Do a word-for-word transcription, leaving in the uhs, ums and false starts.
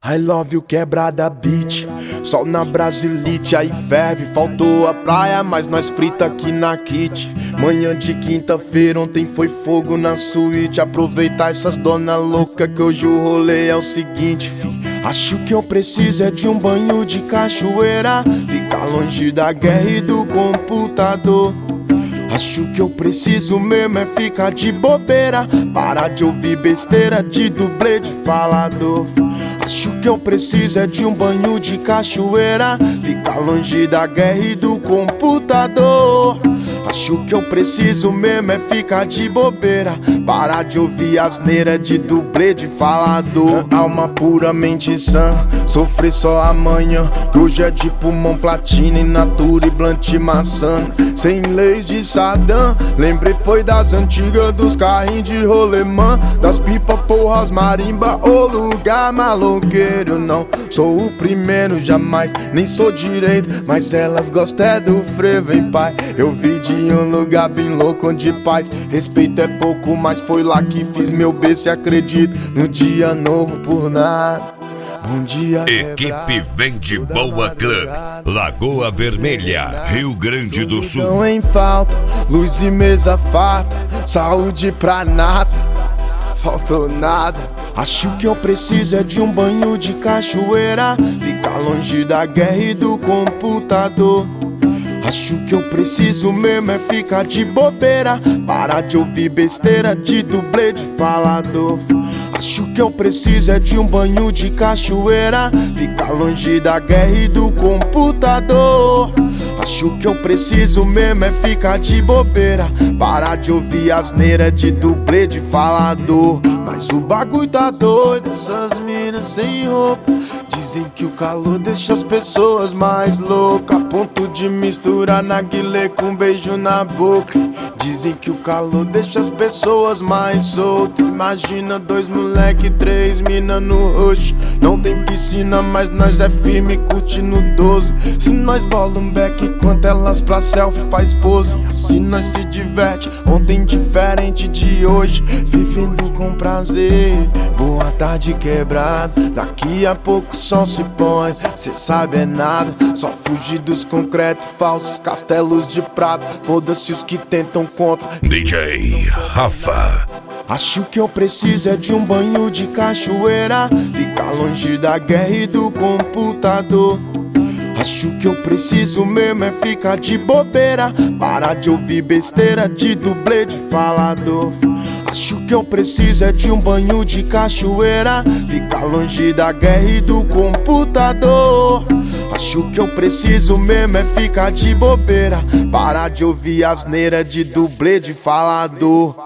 I love you quebrada beat, sol na Brasilite, aí ferve. Faltou a praia, mas nós frita aqui na kit. Manhã de quinta-feira, ontem foi fogo na suíte. Aproveitar essas dona louca que hoje o rolê é o seguinte, fi. Acho que eu preciso é de um banho de cachoeira, ficar longe da guerra e do computador. Acho que eu preciso mesmo é ficar de bobeira, parar de ouvir besteira de dublê de falador. Acho que eu preciso é de um banho de cachoeira, ficar longe da guerra e do computador. Acho que eu preciso mesmo é ficar de bobeira, parar de ouvir asneira de dublê de falador. Alma puramente sã, sofrer só amanhã, que hoje é de pulmão platina, in natura e blunt maçã. Sem leis de Saddam, lembrei foi das antigas, dos carrinhos de rolemã, das pipa, porras, marimba, o lugar maloqueiro. Não sou o primeiro jamais, nem sou direito, mas elas gostam é do frevo, hein pai. Eu vi de um lugar bem louco onde paz, respeito é pouco, mas foi lá que fiz meu berço e acredito no dia novo por nada. Bom dia, Equipe Vende Boa Club, Lagoa Vermelha, Rio Grande do Sul. Não em falta, luz e mesa farta, saúde pra nada, faltou nada. Acho que eu preciso é de um banho de cachoeira, ficar longe da guerra e do computador. Acho que eu preciso mesmo é ficar de bobeira, parar de ouvir besteira de dublê de falador. Acho que eu preciso é de um banho de cachoeira, ficar longe da guerra e do computador. Acho que eu preciso mesmo é ficar de bobeira, parar de ouvir asneira de dublê de falador. Mas o bagulho tá doido, essas minas sem roupa dizem que o calor deixa as pessoas mais loucas, a ponto de misturar narguilé com beijo na boca. Dizem que o calor deixa as pessoas mais soltas. Imagina dois moleque, três mina no roxo. Não tem piscina, mas nós é firme, curte no doze. Se nós bola um beck enquanto elas pra selfie faz pose, assim nós se diverte, ontem diferente de hoje, vivendo com prazer. Boa tarde quebrada, daqui a pouco o sol se põe. Cê sabe é nada, só fugir dos concretos falsos, castelos de prata, foda-se os que tentam contra. D J Rafa. Acho que eu preciso é de um banho de cachoeira, ficar longe da guerra e do computador. Acho que eu preciso mesmo é ficar de bobeira, parar de ouvir besteira de dublê de falador. Acho que eu preciso é de um banho de cachoeira, ficar longe da guerra e do computador. Acho que eu preciso mesmo é ficar de bobeira, parar de ouvir asneira de dublê de falador.